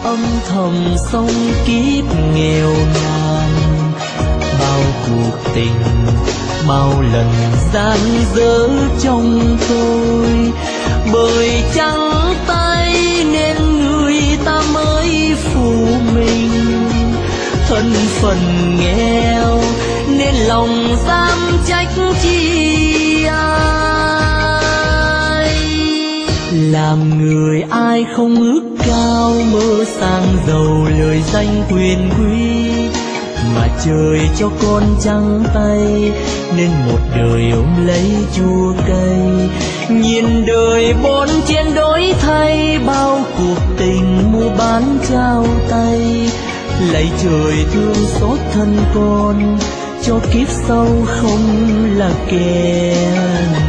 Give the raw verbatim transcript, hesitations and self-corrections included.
âm thầm sống kiếp nghèo nàn. Bao cuộc tình, bao lần gian dở trong tôi, bởi trắng tay nên người ta mới phụ mình. Thân phận nghèo nên lòng dám trách chi ai. Làm người ai không ước cao, mơ sang giàu lời danh quyền quý, mà trời cho con trắng tay nên một đời ôm lấy chua cay. Nhìn đời bon chen đổi thay, bao cuộc tình mua bán trao tay. Lạy trời thương xót thân con, cho kiếp sau không là kẻ